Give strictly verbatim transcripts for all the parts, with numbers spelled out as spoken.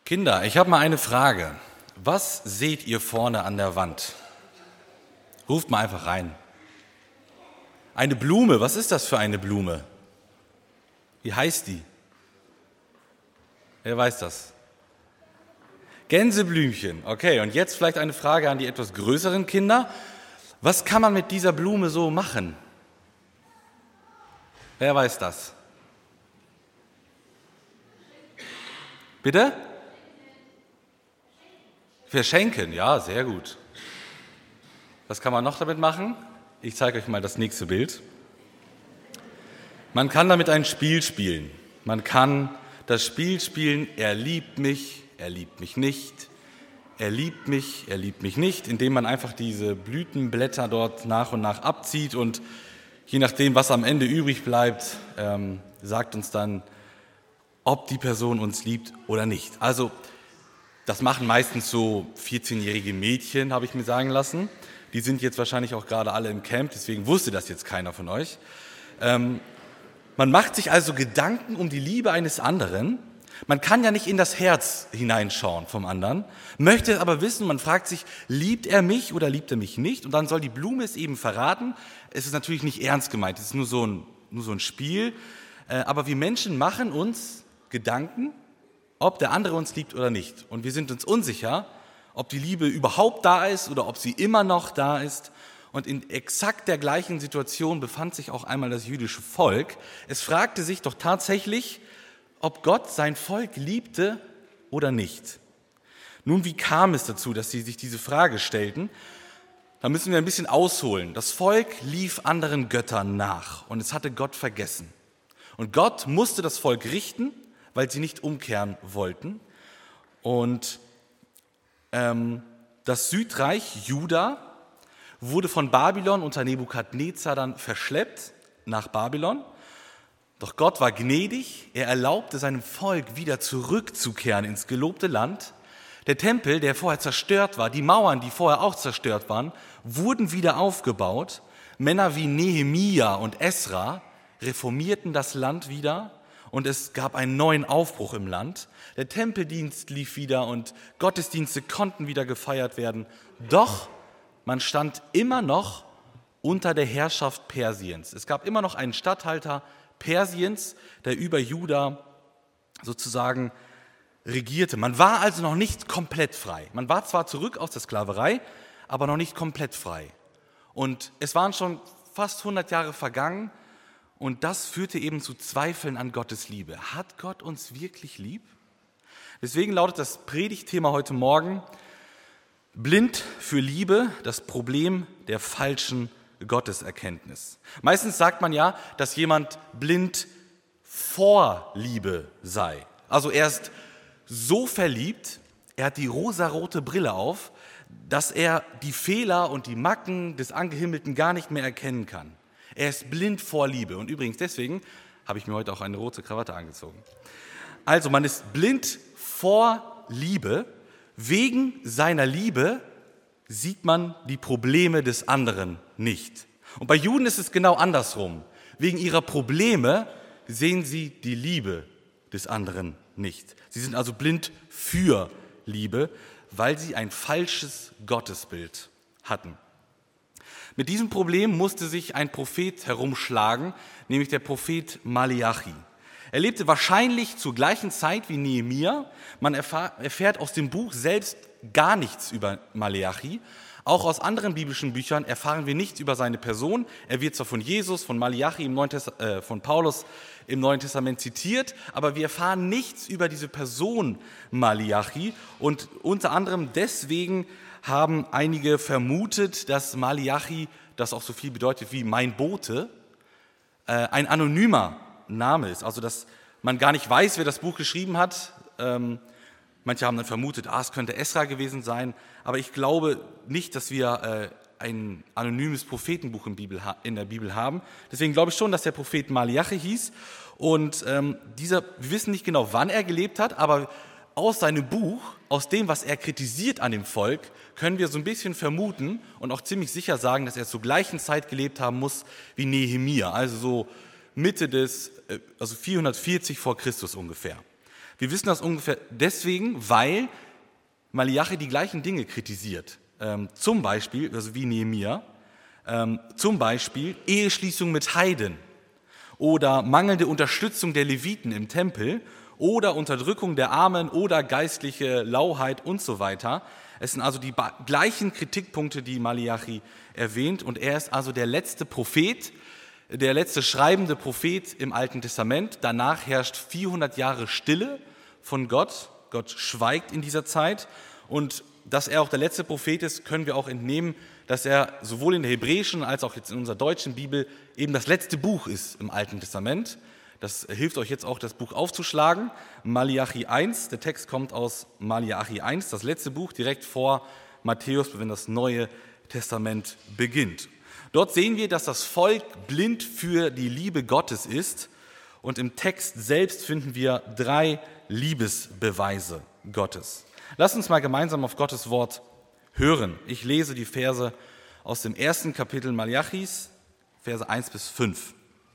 Kinder, ich habe mal eine Frage. Was seht ihr vorne an der Wand? Ruft mal einfach rein. Eine Blume, was ist das für eine Blume? Wie heißt die? Wer weiß das? Gänseblümchen. Okay, und jetzt vielleicht eine Frage an die etwas größeren Kinder. Was kann man mit dieser Blume so machen? Wer weiß das? Bitte? Verschenken, ja, sehr gut. Was kann man noch damit machen? Ich zeige euch mal das nächste Bild. Man kann damit ein Spiel spielen. Man kann das Spiel spielen, er liebt mich, er liebt mich nicht, er liebt mich, er liebt mich nicht, indem man einfach diese Blütenblätter dort nach und nach abzieht und je nachdem, was am Ende übrig bleibt, ähm, sagt uns dann, ob die Person uns liebt oder nicht. Also das machen meistens so vierzehnjährige Mädchen, habe ich mir sagen lassen. Die sind jetzt wahrscheinlich auch gerade alle im Camp, deswegen wusste das jetzt keiner von euch. Ähm, man macht sich also Gedanken um die Liebe eines anderen. Man kann ja nicht in das Herz hineinschauen vom anderen, möchte es aber wissen, man fragt sich, liebt er mich oder liebt er mich nicht? Und dann soll die Blume es eben verraten. Es ist natürlich nicht ernst gemeint, es ist nur so ein, nur so ein Spiel. Äh, aber wir Menschen machen uns Gedanken, ob der andere uns liebt oder nicht. Und wir sind uns unsicher, ob die Liebe überhaupt da ist oder ob sie immer noch da ist. Und in exakt der gleichen Situation befand sich auch einmal das jüdische Volk. Es fragte sich doch tatsächlich, ob Gott sein Volk liebte oder nicht. Nun, wie kam es dazu, dass sie sich diese Frage stellten? Da müssen wir ein bisschen ausholen. Das Volk lief anderen Göttern nach und es hatte Gott vergessen. Und Gott musste das Volk richten, weil sie nicht umkehren wollten. Und ähm, das Südreich Juda wurde von Babylon unter Nebukadnezar dann verschleppt nach Babylon. Doch Gott war gnädig, er erlaubte seinem Volk wieder zurückzukehren ins gelobte Land. Der Tempel, der vorher zerstört war, die Mauern, die vorher auch zerstört waren, wurden wieder aufgebaut. Männer wie Nehemia und Esra reformierten das Land wieder. Und es gab einen neuen Aufbruch im Land. Der Tempeldienst lief wieder und Gottesdienste konnten wieder gefeiert werden. Doch man stand immer noch unter der Herrschaft Persiens. Es gab immer noch einen Statthalter Persiens, der über Juda sozusagen regierte. Man war also noch nicht komplett frei. Man war zwar zurück aus der Sklaverei, aber noch nicht komplett frei. Und es waren schon fast hundert Jahre vergangen. Und das führte eben zu Zweifeln an Gottes Liebe. Hat Gott uns wirklich lieb? Deswegen lautet das Predigtthema heute Morgen: Blind für Liebe, das Problem der falschen Gotteserkenntnis. Meistens sagt man ja, dass jemand blind vor Liebe sei. Also er ist so verliebt, er hat die rosarote Brille auf, dass er die Fehler und die Macken des Angehimmelten gar nicht mehr erkennen kann. Er ist blind vor Liebe. Und übrigens deswegen habe ich mir heute auch eine rote Krawatte angezogen. Also man ist blind vor Liebe. Wegen seiner Liebe sieht man die Probleme des anderen nicht. Und bei Juden ist es genau andersrum. Wegen ihrer Probleme sehen sie die Liebe des anderen nicht. Sie sind also blind für Liebe, weil sie ein falsches Gottesbild hatten. Mit diesem Problem musste sich ein Prophet herumschlagen, nämlich der Prophet Maleachi. Er lebte wahrscheinlich zur gleichen Zeit wie Nehemia. Man erfahr, erfährt aus dem Buch selbst gar nichts über Maleachi. Auch aus anderen biblischen Büchern erfahren wir nichts über seine Person. Er wird zwar von Jesus, von Maleachi, im Neuen Test- äh, von Paulus im Neuen Testament zitiert, aber wir erfahren nichts über diese Person Maleachi. Und unter anderem deswegen haben einige vermutet, dass Maleachi, das auch so viel bedeutet wie mein Bote, äh, ein anonymer Name ist. Also dass man gar nicht weiß, wer das Buch geschrieben hat. Ähm, manche haben dann vermutet, ah, es könnte Esra gewesen sein. Aber ich glaube nicht, dass wir äh, ein anonymes Prophetenbuch in, Bibel, in der Bibel haben. Deswegen glaube ich schon, dass der Prophet Maleachi hieß. Und ähm, dieser, wir wissen nicht genau, wann er gelebt hat, aber aus seinem Buch, aus dem, was er kritisiert an dem Volk, können wir so ein bisschen vermuten und auch ziemlich sicher sagen, dass er zur gleichen Zeit gelebt haben muss wie Nehemia, also so Mitte des, also vierhundertvierzig vor Christus ungefähr. Wir wissen das ungefähr deswegen, weil Maleachi die gleichen Dinge kritisiert. Ähm, zum Beispiel, also wie Nehemia, ähm, zum Beispiel Eheschließung mit Heiden oder mangelnde Unterstützung der Leviten im Tempel oder Unterdrückung der Armen oder geistliche Lauheit und so weiter. Es sind also die ba- gleichen Kritikpunkte, die Maleachi erwähnt, und er ist also der letzte Prophet, der letzte schreibende Prophet im Alten Testament. Danach herrscht vierhundert Jahre Stille von Gott. Gott schweigt in dieser Zeit, und dass er auch der letzte Prophet ist, können wir auch entnehmen, dass er sowohl in der hebräischen als auch jetzt in unserer deutschen Bibel eben das letzte Buch ist im Alten Testament. Das hilft euch jetzt auch, das Buch aufzuschlagen. Maleachi eins, der Text kommt aus Maleachi eins, das letzte Buch direkt vor Matthäus, wenn das Neue Testament beginnt. Dort sehen wir, dass das Volk blind für die Liebe Gottes ist, und im Text selbst finden wir drei Liebesbeweise Gottes. Lasst uns mal gemeinsam auf Gottes Wort hören. Ich lese die Verse aus dem ersten Kapitel Maleachis, Verse eins bis fünf.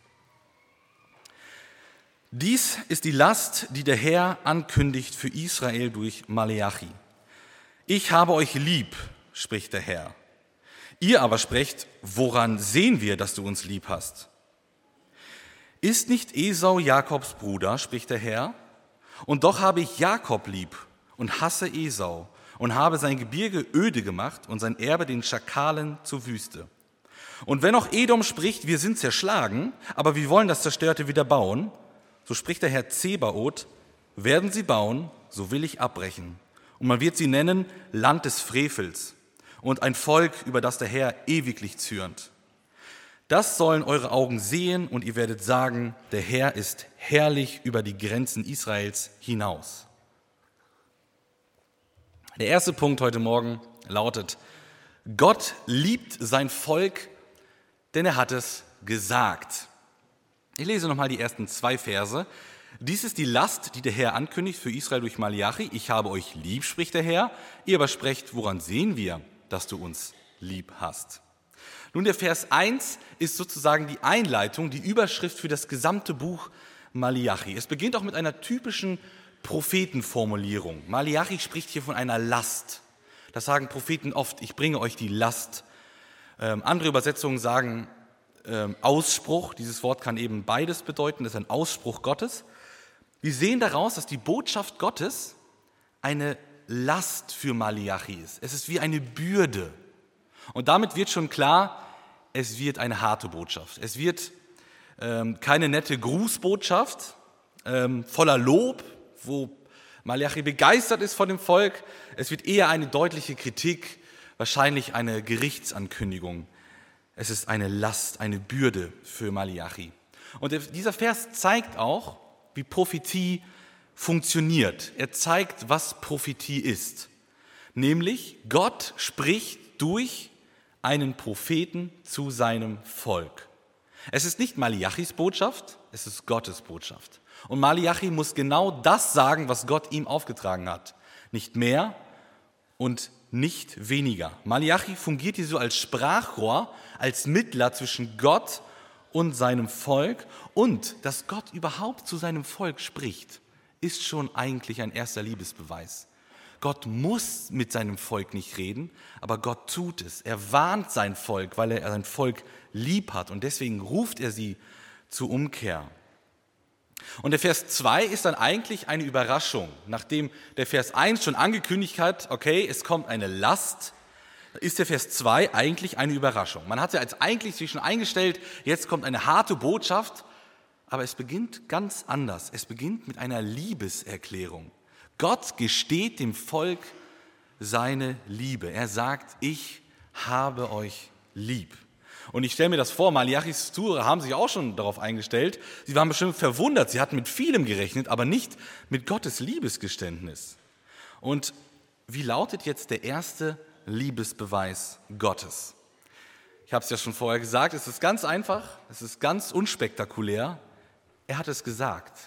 Dies ist die Last, die der Herr ankündigt für Israel durch Maleachi. Ich habe euch lieb, spricht der Herr. Ihr aber sprecht, woran sehen wir, dass du uns lieb hast? Ist nicht Esau Jakobs Bruder, spricht der Herr? Und doch habe ich Jakob lieb und hasse Esau und habe sein Gebirge öde gemacht und sein Erbe den Schakalen zur Wüste. Und wenn auch Edom spricht, wir sind zerschlagen, aber wir wollen das Zerstörte wieder bauen, so spricht der Herr Zebaoth, werden sie bauen, so will ich abbrechen. Und man wird sie nennen Land des Frevels und ein Volk, über das der Herr ewiglich zürnt. Das sollen eure Augen sehen, und ihr werdet sagen, der Herr ist herrlich über die Grenzen Israels hinaus. Der erste Punkt heute Morgen lautet: Gott liebt sein Volk, denn er hat es gesagt. Ich lese nochmal die ersten zwei Verse. Dies ist die Last, die der Herr ankündigt für Israel durch Maleachi. Ich habe euch lieb, spricht der Herr. Ihr aber sprecht, woran sehen wir, dass du uns lieb hast? Nun, der Vers eins ist sozusagen die Einleitung, die Überschrift für das gesamte Buch Maleachi. Es beginnt auch mit einer typischen Prophetenformulierung. Maleachi spricht hier von einer Last. Das sagen Propheten oft: Ich bringe euch die Last. Ähm, andere Übersetzungen sagen ähm, Ausspruch. Dieses Wort kann eben beides bedeuten. Das ist ein Ausspruch Gottes. Wir sehen daraus, dass die Botschaft Gottes eine Last für Maleachi ist. Es ist wie eine Bürde. Und damit wird schon klar, es wird eine harte Botschaft. Es wird ähm, keine nette Grußbotschaft ähm, voller Lob, wo Maleachi begeistert ist von dem Volk. Es wird eher eine deutliche Kritik, wahrscheinlich eine Gerichtsankündigung. Es ist eine Last, eine Bürde für Maleachi. Und dieser Vers zeigt auch, wie Prophetie funktioniert. Er zeigt, was Prophetie ist. Nämlich, Gott spricht durch einen Propheten zu seinem Volk. Es ist nicht Maleachis Botschaft, es ist Gottes Botschaft. Und Maleachi muss genau das sagen, was Gott ihm aufgetragen hat. Nicht mehr und nicht weniger. Maleachi fungiert hier so als Sprachrohr, als Mittler zwischen Gott und seinem Volk. Und dass Gott überhaupt zu seinem Volk spricht, ist schon eigentlich ein erster Liebesbeweis. Gott muss mit seinem Volk nicht reden, aber Gott tut es. Er warnt sein Volk, weil er sein Volk lieb hat, und deswegen ruft er sie zur Umkehr. Und der Vers zwei ist dann eigentlich eine Überraschung. Nachdem der Vers eins schon angekündigt hat, okay, es kommt eine Last, ist der Vers zwei eigentlich eine Überraschung. Man hatte als eigentlich sich schon eingestellt, jetzt kommt eine harte Botschaft, aber es beginnt ganz anders. Es beginnt mit einer Liebeserklärung. Gott gesteht dem Volk seine Liebe. Er sagt, ich habe euch lieb. Und ich stelle mir das vor, Maleachis Zuhörer haben sich auch schon darauf eingestellt. Sie waren bestimmt verwundert, sie hatten mit vielem gerechnet, aber nicht mit Gottes Liebesgeständnis. Und wie lautet jetzt der erste Liebesbeweis Gottes? Ich habe es ja schon vorher gesagt, es ist ganz einfach, es ist ganz unspektakulär. Er hat es gesagt.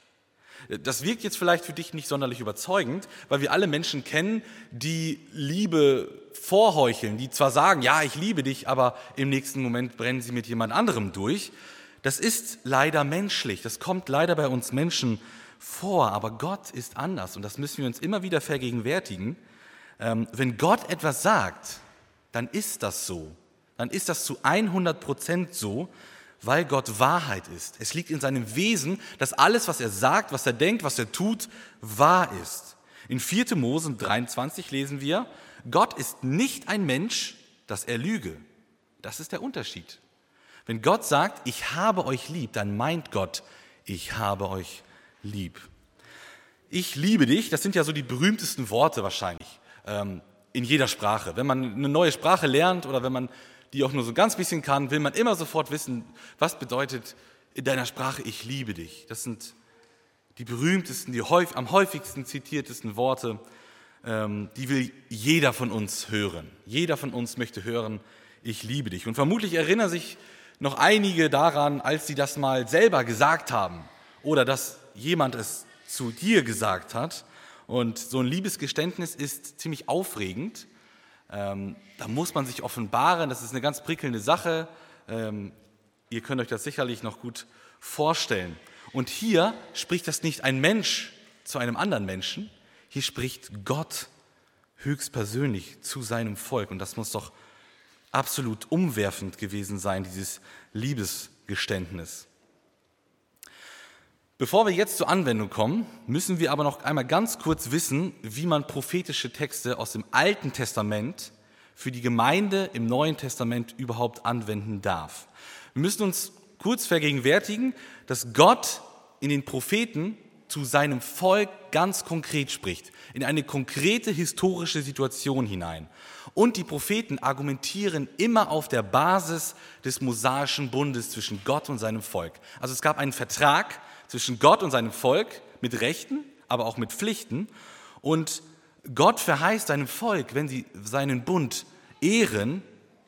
Das wirkt jetzt vielleicht für dich nicht sonderlich überzeugend, weil wir alle Menschen kennen, die Liebe vorheucheln, die zwar sagen, ja, ich liebe dich, aber im nächsten Moment brennen sie mit jemand anderem durch. Das ist leider menschlich, das kommt leider bei uns Menschen vor, aber Gott ist anders und das müssen wir uns immer wieder vergegenwärtigen. Ähm, wenn Gott etwas sagt, dann ist das so. Dann ist das zu hundert Prozent so, weil Gott Wahrheit ist. Es liegt in seinem Wesen, dass alles, was er sagt, was er denkt, was er tut, wahr ist. In vierter Mose dreiundzwanzig lesen wir, Gott ist nicht ein Mensch, dass er lüge. Das ist der Unterschied. Wenn Gott sagt, ich habe euch lieb, dann meint Gott, ich habe euch lieb. Ich liebe dich, das sind ja so die berühmtesten Worte wahrscheinlich ähm, in jeder Sprache. Wenn man eine neue Sprache lernt oder wenn man die auch nur so ganz bisschen kann, will man immer sofort wissen, was bedeutet in deiner Sprache, ich liebe dich. Das sind die berühmtesten, die häufig, am häufigsten zitiertesten Worte, ähm, die will jeder von uns hören. Jeder von uns möchte hören, ich liebe dich. Und vermutlich erinnern sich noch einige daran, als sie das mal selber gesagt haben oder dass jemand es zu dir gesagt hat. Und so ein Liebesgeständnis ist ziemlich aufregend. Ähm, da muss man sich offenbaren, das ist eine ganz prickelnde Sache. Ähm, ihr könnt euch das sicherlich noch gut vorstellen. Und hier spricht das nicht ein Mensch zu einem anderen Menschen, hier spricht Gott höchstpersönlich zu seinem Volk. Und das muss doch absolut umwerfend gewesen sein, dieses Liebesgeständnis. Bevor wir jetzt zur Anwendung kommen, müssen wir aber noch einmal ganz kurz wissen, wie man prophetische Texte aus dem Alten Testament für die Gemeinde im Neuen Testament überhaupt anwenden darf. Wir müssen uns kurz vergegenwärtigen, dass Gott in den Propheten zu seinem Volk ganz konkret spricht, in eine konkrete historische Situation hinein. Und die Propheten argumentieren immer auf der Basis des mosaischen Bundes zwischen Gott und seinem Volk. Also es gab einen Vertrag zwischen Gott und seinem Volk mit Rechten, aber auch mit Pflichten. Und Gott verheißt seinem Volk, wenn sie seinen Bund ehren,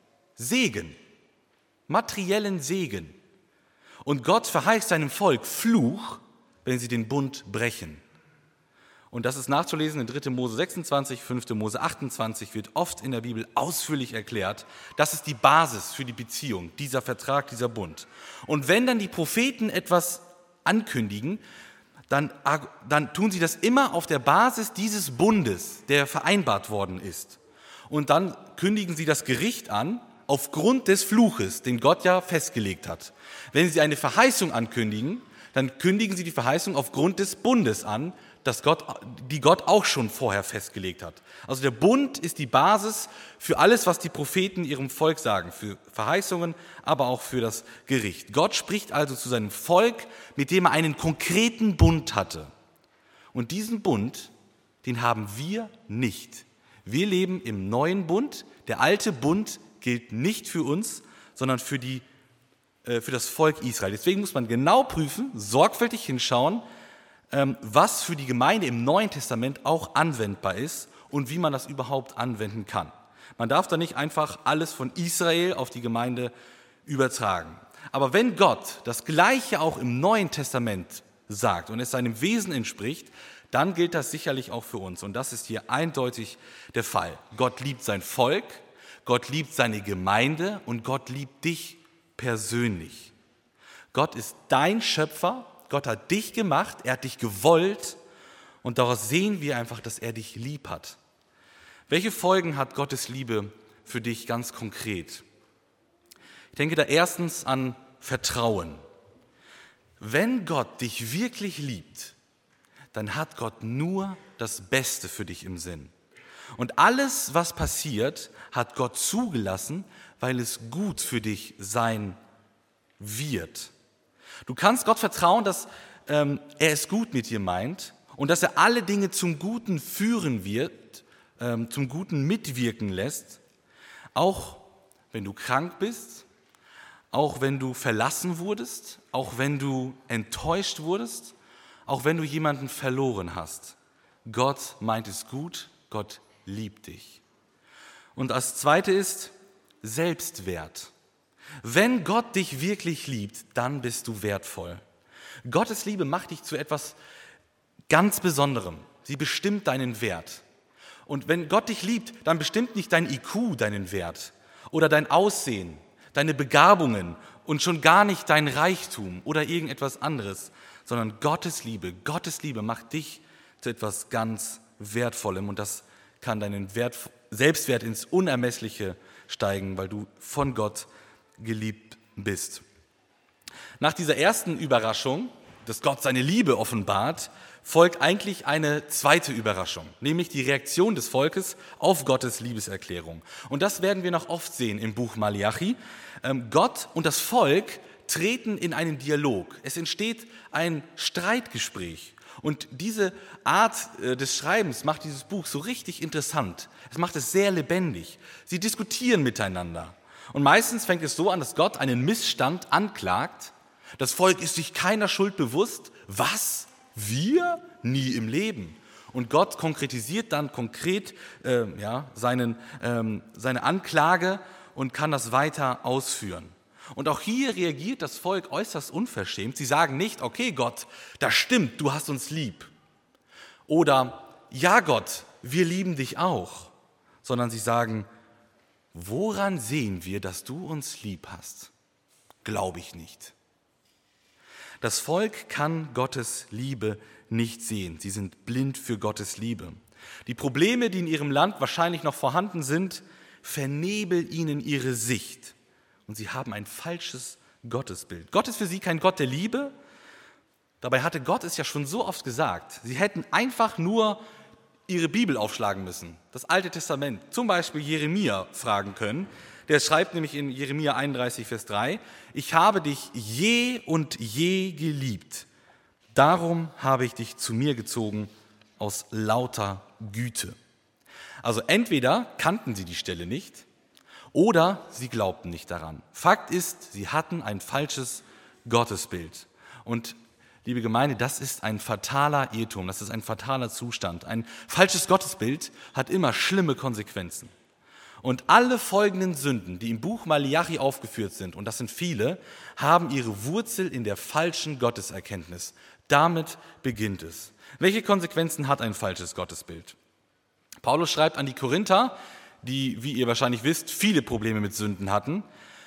Segen, materiellen Segen. Und Gott verheißt seinem Volk Fluch, wenn sie den Bund brechen. Und das ist nachzulesen in dritter Mose sechsundzwanzig, fünfter Mose achtundzwanzig, wird oft in der Bibel ausführlich erklärt. Das ist die Basis für die Beziehung, dieser Vertrag, dieser Bund. Und wenn dann die Propheten etwas ankündigen, dann, dann tun sie das immer auf der Basis dieses Bundes, der vereinbart worden ist. Und dann kündigen sie das Gericht an, aufgrund des Fluches, den Gott ja festgelegt hat. Wenn sie eine Verheißung ankündigen, dann kündigen sie die Verheißung aufgrund des Bundes an, das Gott, die Gott auch schon vorher festgelegt hat. Also der Bund ist die Basis für alles, was die Propheten ihrem Volk sagen, für Verheißungen, aber auch für das Gericht. Gott spricht also zu seinem Volk, mit dem er einen konkreten Bund hatte. Und diesen Bund, den haben wir nicht. Wir leben im neuen Bund. Der alte Bund gilt nicht für uns, sondern für, die, äh, für das Volk Israel. Deswegen muss man genau prüfen, sorgfältig hinschauen, ähm, was für die Gemeinde im Neuen Testament auch anwendbar ist und wie man das überhaupt anwenden kann. Man darf da nicht einfach alles von Israel auf die Gemeinde übertragen. Aber wenn Gott das Gleiche auch im Neuen Testament sagt und es seinem Wesen entspricht, dann gilt das sicherlich auch für uns. Und das ist hier eindeutig der Fall. Gott liebt sein Volk, Gott liebt seine Gemeinde und Gott liebt dich persönlich. Gott ist dein Schöpfer, Gott hat dich gemacht, er hat dich gewollt und daraus sehen wir einfach, dass er dich lieb hat. Welche Folgen hat Gottes Liebe für dich ganz konkret? Ich denke da erstens an Vertrauen. Wenn Gott dich wirklich liebt, dann hat Gott nur das Beste für dich im Sinn. Und alles, was passiert, hat Gott zugelassen, weil es gut für dich sein wird. Du kannst Gott vertrauen, dass ähm, er es gut mit dir meint und dass er alle Dinge zum Guten führen wird, ähm, zum Guten mitwirken lässt, auch wenn du krank bist, auch wenn du verlassen wurdest, auch wenn du enttäuscht wurdest, auch wenn du jemanden verloren hast. Gott meint es gut, Gott liebt dich. Und das Zweite ist Selbstwert. Wenn Gott dich wirklich liebt, dann bist du wertvoll. Gottes Liebe macht dich zu etwas ganz Besonderem. Sie bestimmt deinen Wert. Und wenn Gott dich liebt, dann bestimmt nicht dein I Q deinen Wert oder dein Aussehen, deine Begabungen und schon gar nicht dein Reichtum oder irgendetwas anderes, sondern Gottes Liebe. Gottes Liebe macht dich zu etwas ganz Wertvollem und das kann deinen Wert, Selbstwert ins Unermessliche steigen, weil du von Gott geliebt bist. Nach dieser ersten Überraschung, dass Gott seine Liebe offenbart, folgt eigentlich eine zweite Überraschung, nämlich die Reaktion des Volkes auf Gottes Liebeserklärung. Und das werden wir noch oft sehen im Buch Maleachi. Gott und das Volk treten in einen Dialog. Es entsteht ein Streitgespräch. Und diese Art des Schreibens macht dieses Buch so richtig interessant. Es macht es sehr lebendig. Sie diskutieren miteinander. Und meistens fängt es so an, dass Gott einen Missstand anklagt. Das Volk ist sich keiner Schuld bewusst. Was? Wir? Nie im Leben. Und Gott konkretisiert dann konkret äh, ja, seinen, ähm, seine Anklage und kann das weiter ausführen. Und auch hier reagiert das Volk äußerst unverschämt. Sie sagen nicht, okay Gott, das stimmt, du hast uns lieb. Oder, ja Gott, wir lieben dich auch. Sondern sie sagen, woran sehen wir, dass du uns lieb hast? Glaube ich nicht. Das Volk kann Gottes Liebe nicht sehen. Sie sind blind für Gottes Liebe. Die Probleme, die in ihrem Land wahrscheinlich noch vorhanden sind, vernebeln ihnen ihre Sicht. Und sie haben ein falsches Gottesbild. Gott ist für sie kein Gott der Liebe. Dabei hatte Gott es ja schon so oft gesagt. Sie hätten einfach nur ihre Bibel aufschlagen müssen, das Alte Testament, zum Beispiel Jeremia fragen können. Der schreibt nämlich in Jeremia einunddreißig, Vers drei, ich habe dich je und je geliebt, darum habe ich dich zu mir gezogen aus lauter Güte. Also entweder kannten sie die Stelle nicht oder sie glaubten nicht daran. Fakt ist, sie hatten ein falsches Gottesbild. Und liebe Gemeinde, das ist ein fataler Irrtum, das ist ein fataler Zustand. Ein falsches Gottesbild hat immer schlimme Konsequenzen. Und alle folgenden Sünden, die im Buch Maleachi aufgeführt sind, und das sind viele, haben ihre Wurzel in der falschen Gotteserkenntnis. Damit beginnt es. Welche Konsequenzen hat ein falsches Gottesbild? Paulus schreibt an die Korinther, die, wie ihr wahrscheinlich wisst, viele Probleme mit Sünden hatten,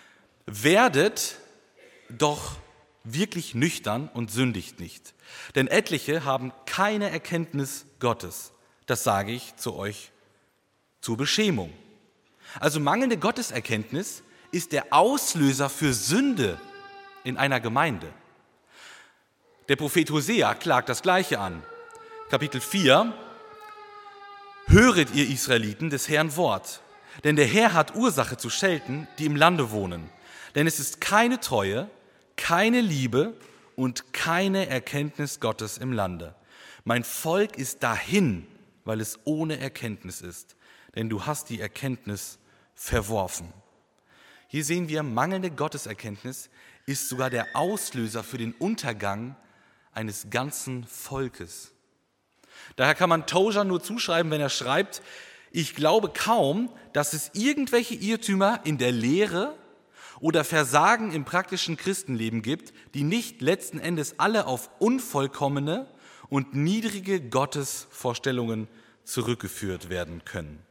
werdet doch wirklich nüchtern und sündigt nicht. Denn etliche haben keine Erkenntnis Gottes. Das sage ich zu euch zur Beschämung. Also mangelnde Gotteserkenntnis ist der Auslöser für Sünde in einer Gemeinde. Der Prophet Hosea klagt das Gleiche an. Kapitel vier, höret ihr Israeliten des Herrn Wort, denn der Herr hat Ursache zu schelten, die im Lande wohnen. Denn es ist keine Treue, keine Liebe und keine Erkenntnis Gottes im Lande. Mein Volk ist dahin, weil es ohne Erkenntnis ist, denn du hast die Erkenntnis verworfen. Hier sehen wir, mangelnde Gotteserkenntnis ist sogar der Auslöser für den Untergang eines ganzen Volkes. Daher kann man Tozer nur zuschreiben, wenn er schreibt, ich glaube kaum, dass es irgendwelche Irrtümer in der Lehre oder Versagen im praktischen Christenleben gibt, die nicht letzten Endes alle auf unvollkommene und niedrige Gottesvorstellungen zurückgeführt werden können.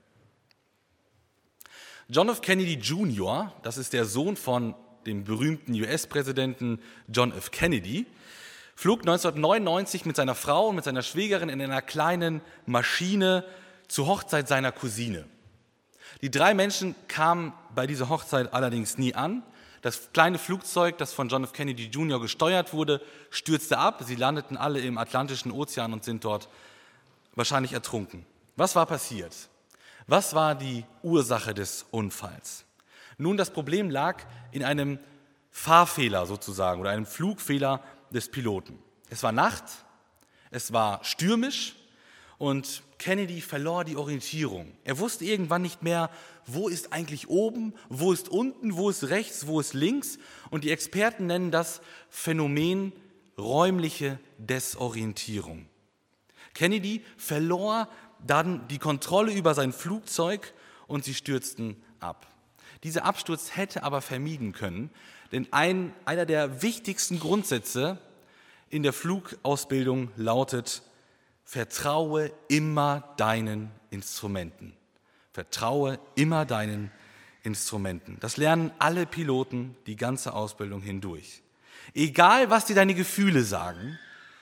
John F. Kennedy Junior, das ist der Sohn von dem berühmten U S-Präsidenten John F. Kennedy, flog neunzehnhundertneunundneunzig mit seiner Frau und mit seiner Schwägerin in einer kleinen Maschine zur Hochzeit seiner Cousine. Die drei Menschen kamen bei dieser Hochzeit allerdings nie an. Das kleine Flugzeug, das von John F. Kennedy Junior gesteuert wurde, stürzte ab. Sie landeten alle im Atlantischen Ozean und sind dort wahrscheinlich ertrunken. Was war passiert? Was war die Ursache des Unfalls? Nun, das Problem lag in einem Fahrfehler sozusagen oder einem Flugfehler des Piloten. Es war Nacht, es war stürmisch und Kennedy verlor die Orientierung. Er wusste irgendwann nicht mehr, wo ist eigentlich oben, wo ist unten, wo ist rechts, wo ist links. Und die Experten nennen das Phänomen räumliche Desorientierung. Kennedy verlor dann die Kontrolle über sein Flugzeug und sie stürzten ab. Dieser Absturz hätte aber vermieden können, denn ein, einer der wichtigsten Grundsätze in der Flugausbildung lautet, vertraue immer deinen Instrumenten. Vertraue immer deinen Instrumenten. Das lernen alle Piloten die ganze Ausbildung hindurch. Egal, was dir deine Gefühle sagen,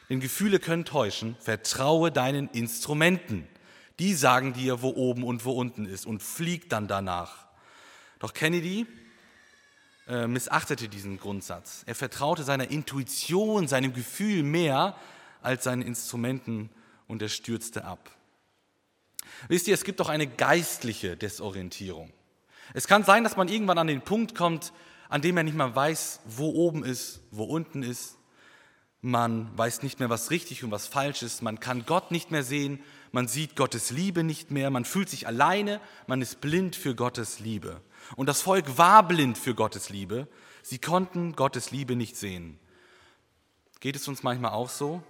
Denn Gefühle können täuschen. Vertraue deinen Instrumenten. Die sagen dir, wo oben und wo unten ist und flieg dann danach. Doch Kennedy äh, missachtete diesen Grundsatz. Er vertraute seiner Intuition, seinem Gefühl mehr als seinen Instrumenten und er stürzte ab. Wisst ihr, es gibt auch eine geistliche Desorientierung. Es kann sein, dass man irgendwann an den Punkt kommt, an dem er nicht mehr weiß, wo oben ist, wo unten ist. Man weiß nicht mehr, was richtig und was falsch ist. Man kann Gott nicht mehr sehen. Man sieht Gottes Liebe nicht mehr. Man fühlt sich alleine. Man ist blind für Gottes Liebe. Und das Volk war blind für Gottes Liebe. Sie konnten Gottes Liebe nicht sehen. Geht es uns manchmal auch so?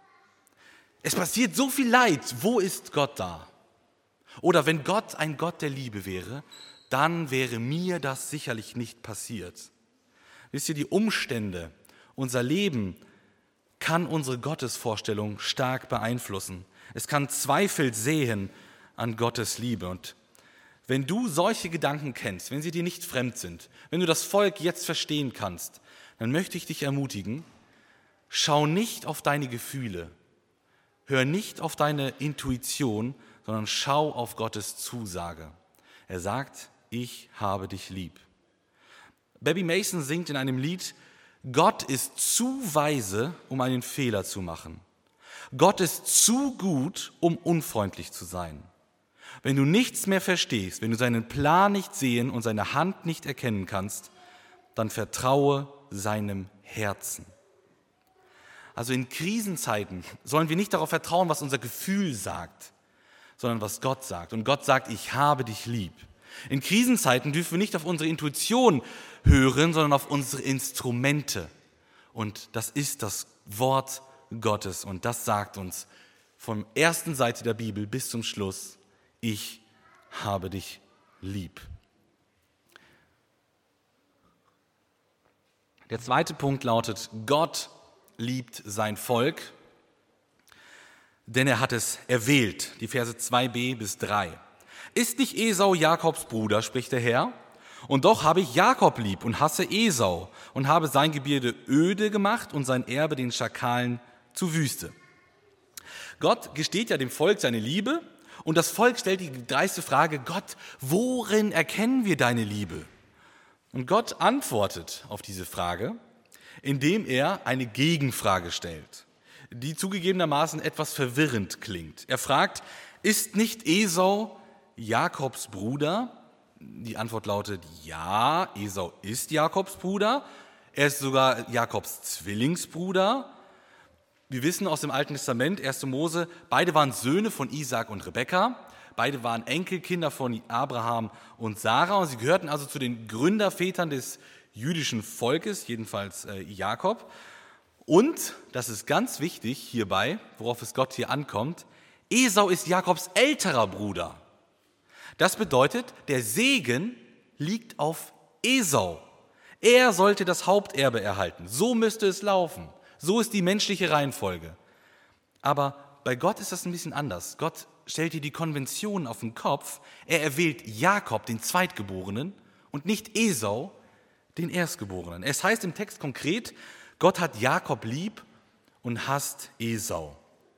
Es passiert so viel Leid. Wo ist Gott da? Oder wenn Gott ein Gott der Liebe wäre, dann wäre mir das sicherlich nicht passiert. Wisst ihr, die Umstände, unser Leben kann unsere Gottesvorstellung stark beeinflussen. Es kann Zweifel säen an Gottes Liebe. Und wenn du solche Gedanken kennst, wenn sie dir nicht fremd sind, wenn du das Volk jetzt verstehen kannst, dann möchte ich dich ermutigen, schau nicht auf deine Gefühle, hör nicht auf deine Intuition, sondern schau auf Gottes Zusage. Er sagt, ich habe dich lieb. Baby Mason singt in einem Lied, Gott ist zu weise, um einen Fehler zu machen. Gott ist zu gut, um unfreundlich zu sein. Wenn du nichts mehr verstehst, wenn du seinen Plan nicht sehen und seine Hand nicht erkennen kannst, dann vertraue seinem Herzen. Also in Krisenzeiten sollen wir nicht darauf vertrauen, was unser Gefühl sagt, sondern was Gott sagt. Und Gott sagt, ich habe dich lieb. In Krisenzeiten dürfen wir nicht auf unsere Intuition hören, sondern auf unsere Instrumente. Und das ist das Wort Gottes. Und das sagt uns von der ersten Seite der Bibel bis zum Schluss, ich habe dich lieb. Der zweite Punkt lautet, Gott liebt sein Volk, denn er hat es erwählt. Die Verse zwei b bis drei. Ist nicht Esau Jakobs Bruder, spricht der Herr? Und doch habe ich Jakob lieb und hasse Esau und habe sein Gebiete öde gemacht und sein Erbe den Schakalen zu Wüste. Gott gesteht ja dem Volk seine Liebe und das Volk stellt die dreiste Frage, Gott, worin erkennen wir deine Liebe? Und Gott antwortet auf diese Frage, indem er eine Gegenfrage stellt, die zugegebenermaßen etwas verwirrend klingt. Er fragt, ist nicht Esau Jakobs Bruder? Die Antwort lautet, ja, Esau ist Jakobs Bruder. Er ist sogar Jakobs Zwillingsbruder. Wir wissen aus dem Alten Testament, erster Mose, beide waren Söhne von Isaak und Rebekka. Beide waren Enkelkinder von Abraham und Sarah. Und sie gehörten also zu den Gründervätern des jüdischen Volkes, jedenfalls äh, Jakob. Und, das ist ganz wichtig hierbei, worauf es Gott hier ankommt, Esau ist Jakobs älterer Bruder. Das bedeutet, der Segen liegt auf Esau. Er sollte das Haupterbe erhalten. So müsste es laufen. So ist die menschliche Reihenfolge. Aber bei Gott ist das ein bisschen anders. Gott stellt hier die Konvention auf den Kopf. Er erwählt Jakob, den Zweitgeborenen, und nicht Esau, den Erstgeborenen. Es heißt im Text konkret, Gott hat Jakob lieb und hasst Esau.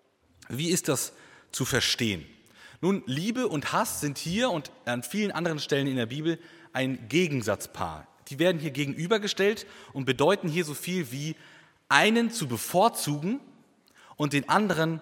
Wie ist das zu verstehen? Nun, Liebe und Hass sind hier und an vielen anderen Stellen in der Bibel ein Gegensatzpaar. Die werden hier gegenübergestellt und bedeuten hier so viel wie einen zu bevorzugen und den anderen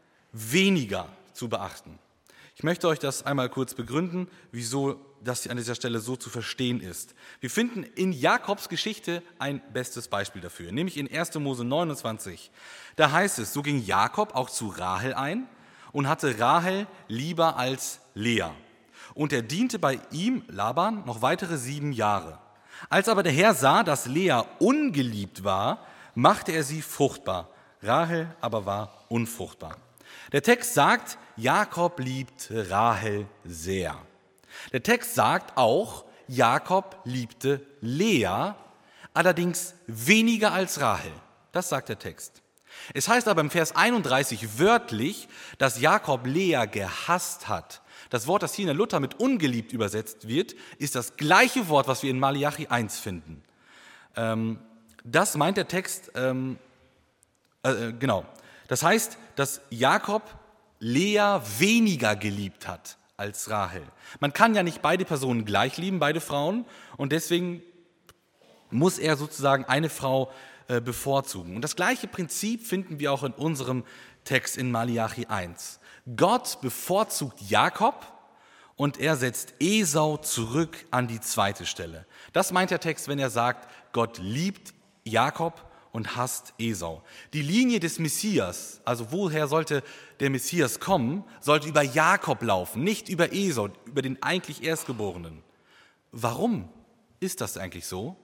weniger zu beachten. Ich möchte euch das einmal kurz begründen, wieso das an dieser Stelle so zu verstehen ist. Wir finden in Jakobs Geschichte ein bestes Beispiel dafür, nämlich in erster Mose neunundzwanzig. Da heißt es, so ging Jakob auch zu Rahel ein und hatte Rahel lieber als Lea. Und er diente bei ihm, Laban, noch weitere sieben Jahre. Als aber der Herr sah, dass Lea ungeliebt war, machte er sie fruchtbar. Rahel aber war unfruchtbar. Der Text sagt, Jakob liebte Rahel sehr. Der Text sagt auch, Jakob liebte Lea, allerdings weniger als Rahel. Das sagt der Text. Es heißt aber im Vers einunddreißig wörtlich, dass Jakob Lea gehasst hat. Das Wort, das hier in der Luther mit ungeliebt übersetzt wird, ist das gleiche Wort, was wir in Malachi eins finden. Ähm, das meint der Text, ähm, äh, genau, Das heißt, dass Jakob Lea weniger geliebt hat als Rahel. Man kann ja nicht beide Personen gleich lieben, beide Frauen, und deswegen muss er sozusagen eine Frau äh, bevorzugen. Und das gleiche Prinzip finden wir auch in unserem Text in Maleachi eins. Gott bevorzugt Jakob und er setzt Esau zurück an die zweite Stelle. Das meint der Text, wenn er sagt, Gott liebt Jakob und hasst Esau. Die Linie des Messias, also woher sollte der Messias kommen, sollte über Jakob laufen, nicht über Esau, über den eigentlich Erstgeborenen. Warum ist das eigentlich so?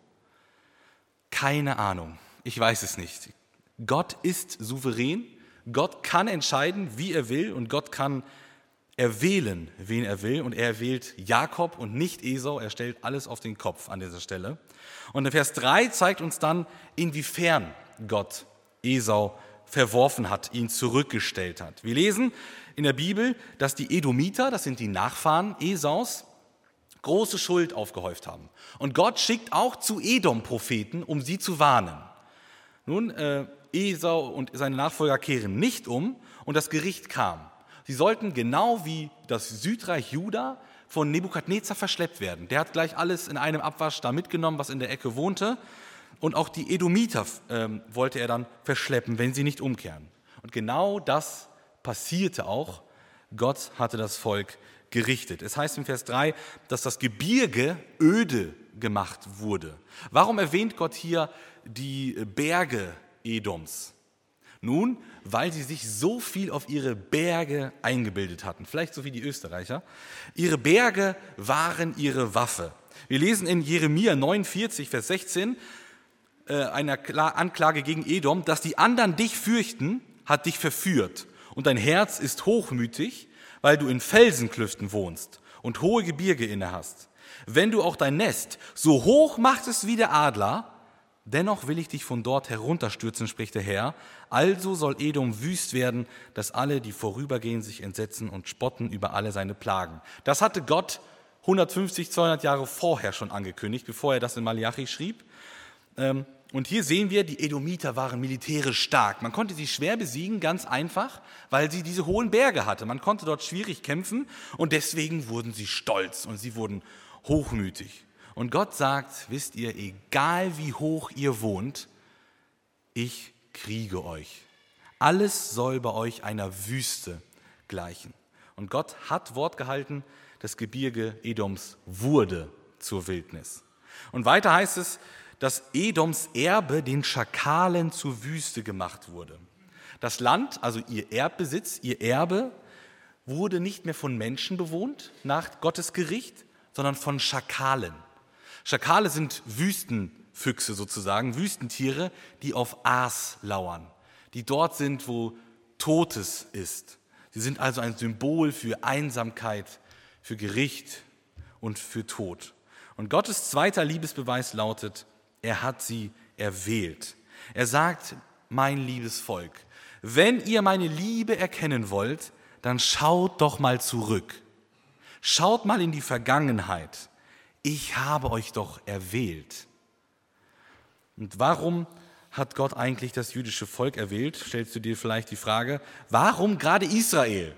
Keine Ahnung, ich weiß es nicht. Gott ist souverän, Gott kann entscheiden, wie er will, und Gott kann erwählen, wen er will, und er wählt Jakob und nicht Esau. Er stellt alles auf den Kopf an dieser Stelle. Und in Vers drei zeigt uns dann, inwiefern Gott Esau verworfen hat, ihn zurückgestellt hat. Wir lesen in der Bibel, dass die Edomiter, das sind die Nachfahren Esaus, große Schuld aufgehäuft haben. Und Gott schickt auch zu Edom Propheten, um sie zu warnen. Nun, äh, Esau und seine Nachfolger kehren nicht um und das Gericht kam. Sie sollten genau wie das Südreich Juda von Nebukadnezar verschleppt werden. Der hat gleich alles in einem Abwasch da mitgenommen, was in der Ecke wohnte. Und auch die Edomiter äh, wollte er dann verschleppen, wenn sie nicht umkehren. Und genau das passierte auch. Gott hatte das Volk gerichtet. Es heißt in Vers drei, dass das Gebirge öde gemacht wurde. Warum erwähnt Gott hier die Berge Edoms? Nun, weil sie sich so viel auf ihre Berge eingebildet hatten, vielleicht so wie die Österreicher. Ihre Berge waren ihre Waffe. Wir lesen in Jeremia neunundvierzig, Vers sechzehn, äh, eine Anklage gegen Edom, dass die anderen dich fürchten, hat dich verführt. Und dein Herz ist hochmütig, weil du in Felsenklüften wohnst und hohe Gebirge inne hast. Wenn du auch dein Nest so hoch machtest wie der Adler, dennoch will ich dich von dort herunterstürzen, spricht der Herr. Also soll Edom wüst werden, dass alle, die vorübergehen, sich entsetzen und spotten über alle seine Plagen. Das hatte Gott hundertfünfzig, zweihundert Jahre vorher schon angekündigt, bevor er das in Maleachi schrieb. Und hier sehen wir, die Edomiter waren militärisch stark. Man konnte sie schwer besiegen, ganz einfach, weil sie diese hohen Berge hatte. Man konnte dort schwierig kämpfen und deswegen wurden sie stolz und sie wurden hochmütig. Und Gott sagt, wisst ihr, egal wie hoch ihr wohnt, ich kriege euch. Alles soll bei euch einer Wüste gleichen. Und Gott hat Wort gehalten, das Gebirge Edoms wurde zur Wildnis. Und weiter heißt es, dass Edoms Erbe den Schakalen zur Wüste gemacht wurde. Das Land, also ihr Erbbesitz, ihr Erbe, wurde nicht mehr von Menschen bewohnt nach Gottes Gericht, sondern von Schakalen. Schakale sind Wüstenfüchse sozusagen, Wüstentiere, die auf Aas lauern, die dort sind, wo Totes ist. Sie sind also ein Symbol für Einsamkeit, für Gericht und für Tod. Und Gottes zweiter Liebesbeweis lautet, er hat sie erwählt. Er sagt, mein liebes Volk, wenn ihr meine Liebe erkennen wollt, dann schaut doch mal zurück. Schaut mal in die Vergangenheit. Ich habe euch doch erwählt. Und warum hat Gott eigentlich das jüdische Volk erwählt? Stellst du dir vielleicht die Frage, warum gerade Israel?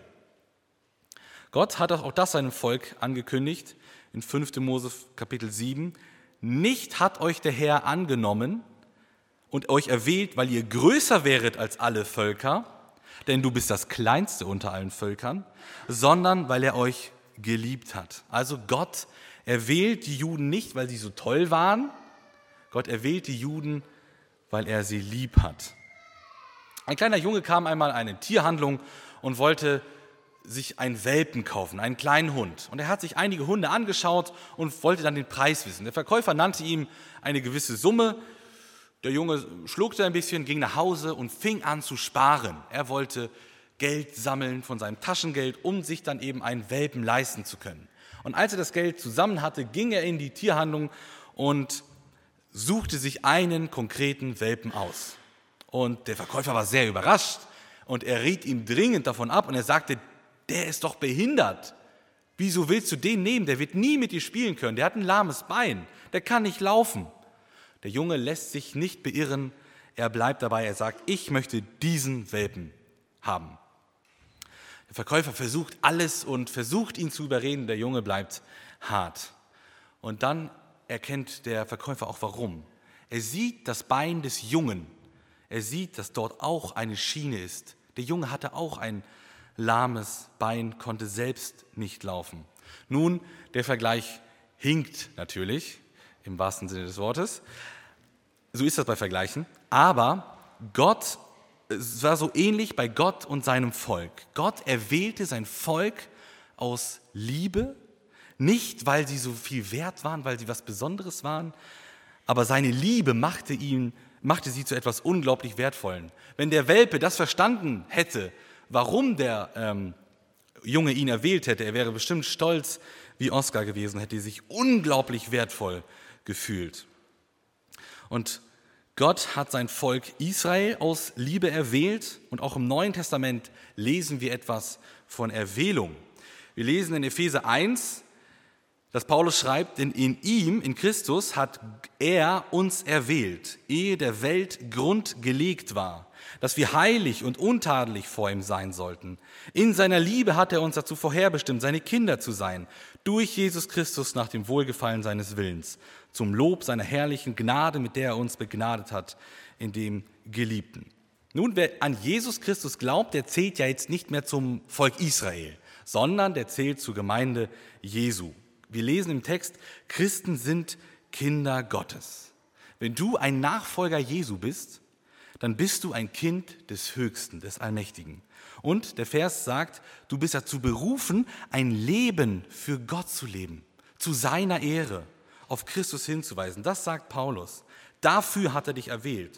Gott hat auch das seinem Volk angekündigt in fünfter Mose Kapitel sieben. Nicht hat euch der Herr angenommen und euch erwählt, weil ihr größer wäret als alle Völker, denn du bist das Kleinste unter allen Völkern, sondern weil er euch geliebt hat. Also Gott erwählt die Juden nicht, weil sie so toll waren. Gott erwählt die Juden, weil er sie lieb hat. Ein kleiner Junge kam einmal in eine Tierhandlung und wollte sich einen Welpen kaufen, einen kleinen Hund. Und er hat sich einige Hunde angeschaut und wollte dann den Preis wissen. Der Verkäufer nannte ihm eine gewisse Summe. Der Junge schluckte ein bisschen, ging nach Hause und fing an zu sparen. Er wollte Geld sammeln von seinem Taschengeld, um sich dann eben einen Welpen leisten zu können. Und als er das Geld zusammen hatte, ging er in die Tierhandlung und suchte sich einen konkreten Welpen aus. Und der Verkäufer war sehr überrascht und er riet ihm dringend davon ab und er sagte, der ist doch behindert. Wieso willst du den nehmen? Der wird nie mit dir spielen können. Der hat ein lahmes Bein. Der kann nicht laufen. Der Junge lässt sich nicht beirren. Er bleibt dabei, er sagt, ich möchte diesen Welpen haben. Der Verkäufer versucht alles und versucht ihn zu überreden, der Junge bleibt hart. Und dann erkennt der Verkäufer auch warum. Er sieht das Bein des Jungen. Er sieht, dass dort auch eine Schiene ist. Der Junge hatte auch ein lahmes Bein, konnte selbst nicht laufen. Nun, der Vergleich hinkt natürlich, im wahrsten Sinne des Wortes. So ist das bei Vergleichen. Aber Gott, es war so ähnlich bei Gott und seinem Volk. Gott erwählte sein Volk aus Liebe, nicht weil sie so viel wert waren, weil sie was Besonderes waren, aber seine Liebe machte ihn, machte sie zu etwas unglaublich Wertvollen. Wenn der Welpe das verstanden hätte, warum der ähm, Junge ihn erwählt hätte, er wäre bestimmt stolz wie Oskar gewesen, hätte sich unglaublich wertvoll gefühlt. Und Gott hat sein Volk Israel aus Liebe erwählt und auch im Neuen Testament lesen wir etwas von Erwählung. Wir lesen in Epheser eins, dass Paulus schreibt, denn in ihm, in Christus, hat er uns erwählt, ehe der Welt Grund gelegt war, dass wir heilig und untadelig vor ihm sein sollten. In seiner Liebe hat er uns dazu vorherbestimmt, seine Kinder zu sein, durch Jesus Christus nach dem Wohlgefallen seines Willens, zum Lob seiner herrlichen Gnade, mit der er uns begnadet hat, in dem Geliebten. Nun, wer an Jesus Christus glaubt, der zählt ja jetzt nicht mehr zum Volk Israel, sondern der zählt zur Gemeinde Jesu. Wir lesen im Text, Christen sind Kinder Gottes. Wenn du ein Nachfolger Jesu bist, dann bist du ein Kind des Höchsten, des Allmächtigen. Und der Vers sagt, du bist dazu berufen, ein Leben für Gott zu leben, zu seiner Ehre, auf Christus hinzuweisen. Das sagt Paulus. Dafür hat er dich erwählt.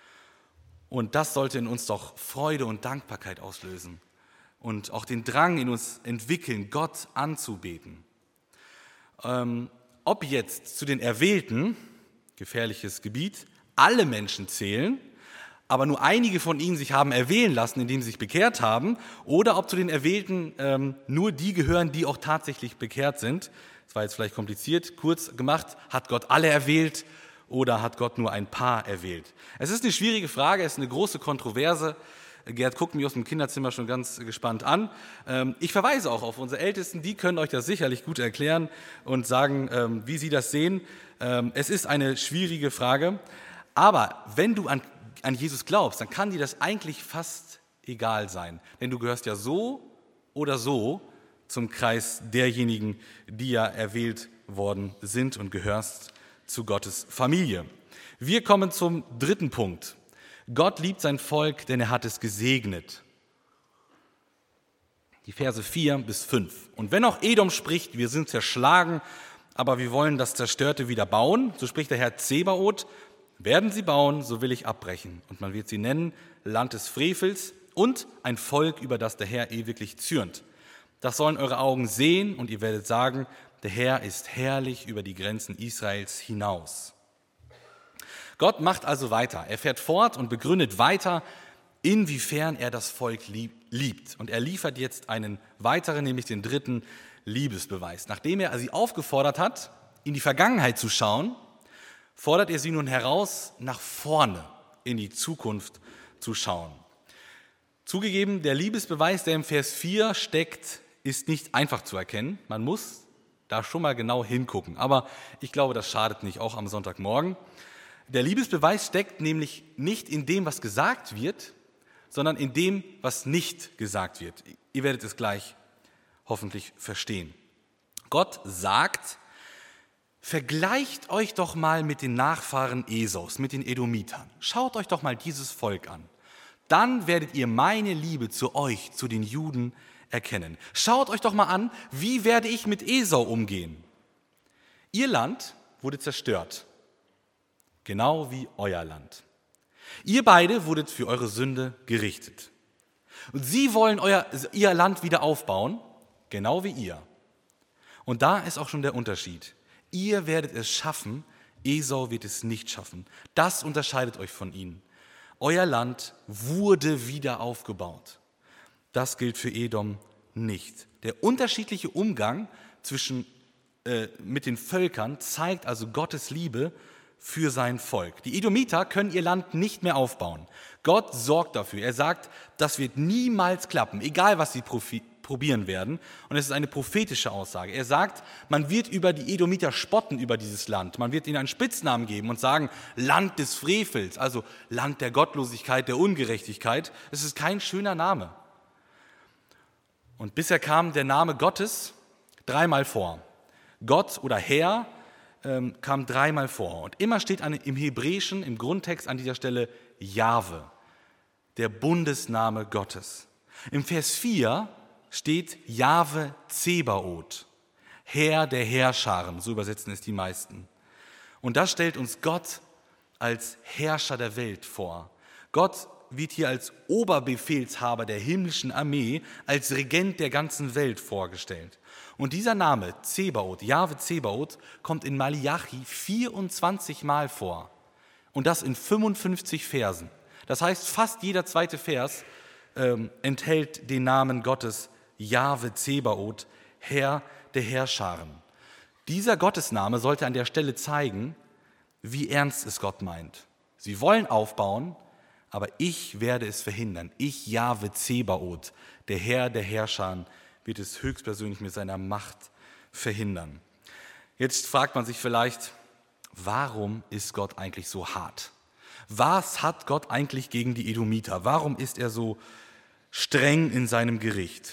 Und das sollte in uns doch Freude und Dankbarkeit auslösen und auch den Drang in uns entwickeln, Gott anzubeten. Ähm, ob jetzt zu den Erwählten, gefährliches Gebiet, alle Menschen zählen, aber nur einige von ihnen sich haben erwählen lassen, indem sie sich bekehrt haben, oder ob zu den Erwählten ähm, nur die gehören, die auch tatsächlich bekehrt sind. Das war jetzt vielleicht kompliziert, kurz gemacht, hat Gott alle erwählt oder hat Gott nur ein paar erwählt? Es ist eine schwierige Frage, es ist eine große Kontroverse. Gerd guckt mich aus dem Kinderzimmer schon ganz gespannt an. Ich verweise auch auf unsere Ältesten, die können euch das sicherlich gut erklären und sagen, wie sie das sehen. Es ist eine schwierige Frage, aber wenn du an, an Jesus glaubst, dann kann dir das eigentlich fast egal sein, denn du gehörst ja so oder so zum Kreis derjenigen, die ja erwählt worden sind und gehörst zu Gottes Familie. Wir kommen zum dritten Punkt. Gott liebt sein Volk, denn er hat es gesegnet. Die Verse vier bis fünf. Und wenn auch Edom spricht, wir sind zerschlagen, aber wir wollen das Zerstörte wieder bauen, so spricht der Herr Zebaoth, werden sie bauen, so will ich abbrechen. Und man wird sie nennen Land des Frevels und ein Volk, über das der Herr ewiglich zürnt. Das sollen eure Augen sehen und ihr werdet sagen, der Herr ist herrlich über die Grenzen Israels hinaus. Gott macht also weiter. Er fährt fort und begründet weiter, inwiefern er das Volk liebt. Und er liefert jetzt einen weiteren, nämlich den dritten Liebesbeweis. Nachdem er sie aufgefordert hat, in die Vergangenheit zu schauen, fordert er sie nun heraus, nach vorne in die Zukunft zu schauen. Zugegeben, der Liebesbeweis, der im Vers vier steckt, ist nicht einfach zu erkennen. Man muss da schon mal genau hingucken. Aber ich glaube, das schadet nicht, auch am Sonntagmorgen. Der Liebesbeweis steckt nämlich nicht in dem, was gesagt wird, sondern in dem, was nicht gesagt wird. Ihr werdet es gleich hoffentlich verstehen. Gott sagt, vergleicht euch doch mal mit den Nachfahren Esaus, mit den Edomitern. Schaut euch doch mal dieses Volk an. Dann werdet ihr meine Liebe zu euch, zu den Juden, erkennen. Schaut euch doch mal an, wie werde ich mit Esau umgehen? Ihr Land wurde zerstört. Genau wie euer Land. Ihr beide wurdet für eure Sünde gerichtet. Und sie wollen euer, ihr Land wieder aufbauen, genau wie ihr. Und da ist auch schon der Unterschied. Ihr werdet es schaffen, Esau wird es nicht schaffen. Das unterscheidet euch von ihnen. Euer Land wurde wieder aufgebaut. Das gilt für Edom nicht. Der unterschiedliche Umgang zwischen, äh, mit den Völkern zeigt also Gottes Liebe für sein Volk. Die Edomiter können ihr Land nicht mehr aufbauen. Gott sorgt dafür. Er sagt, das wird niemals klappen, egal was sie profi- probieren werden. Und es ist eine prophetische Aussage. Er sagt, man wird über die Edomiter spotten über dieses Land. Man wird ihnen einen Spitznamen geben und sagen, Land des Frevels, also Land der Gottlosigkeit, der Ungerechtigkeit. Es ist kein schöner Name. Und bisher kam der Name Gottes dreimal vor. Gott oder Herr ähm, kam dreimal vor. Und immer steht an, im Hebräischen, im Grundtext an dieser Stelle Jahwe, der Bundesname Gottes. Im Vers vier steht Jahwe Zebaoth, Herr der Heerscharen, so übersetzen es die meisten. Und das stellt uns Gott als Herrscher der Welt vor. Gott wird hier als Oberbefehlshaber der himmlischen Armee, als Regent der ganzen Welt vorgestellt. Und dieser Name Zebaoth, Jahwe Zebaoth, kommt in Malachi vierundzwanzig Mal vor. Und das in fünfundfünfzig Versen. Das heißt, fast jeder zweite Vers ähm, enthält den Namen Gottes Jahwe Zebaoth, Herr der Heerscharen. Dieser Gottesname sollte an der Stelle zeigen, wie ernst es Gott meint. Sie wollen aufbauen, aber ich werde es verhindern. Ich, Jahwe Zebaoth, der Herr der Heerscharen, wird es höchstpersönlich mit seiner Macht verhindern. Jetzt fragt man sich vielleicht, warum ist Gott eigentlich so hart? Was hat Gott eigentlich gegen die Edomiter? Warum ist er so streng in seinem Gericht?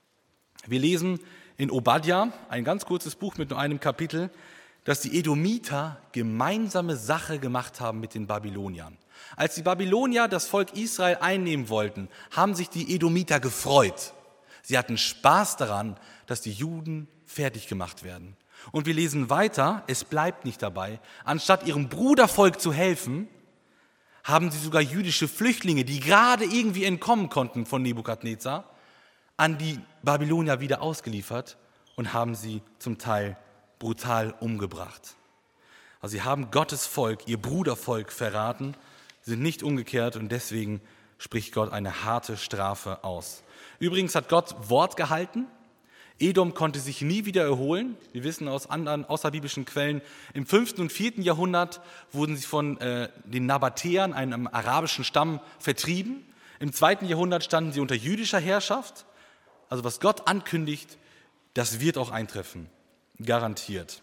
Wir lesen in Obadja, ein ganz kurzes Buch mit nur einem Kapitel, dass die Edomiter gemeinsame Sache gemacht haben mit den Babyloniern. Als die Babylonier das Volk Israel einnehmen wollten, haben sich die Edomiter gefreut. Sie hatten Spaß daran, dass die Juden fertig gemacht werden. Und wir lesen weiter, es bleibt nicht dabei. Anstatt ihrem Brudervolk zu helfen, haben sie sogar jüdische Flüchtlinge, die gerade irgendwie entkommen konnten von Nebukadnezar, an die Babylonier wieder ausgeliefert und haben sie zum Teil brutal umgebracht. Also sie haben Gottes Volk, ihr Brudervolk verraten, sind nicht umgekehrt und deswegen spricht Gott eine harte Strafe aus. Übrigens hat Gott Wort gehalten. Edom konnte sich nie wieder erholen. Wir wissen aus anderen außerbiblischen Quellen, im fünften und vierten Jahrhundert wurden sie von äh, den Nabatäern, einem arabischen Stamm, vertrieben. Im zweiten Jahrhundert standen sie unter jüdischer Herrschaft. Also was Gott ankündigt, das wird auch eintreffen, garantiert.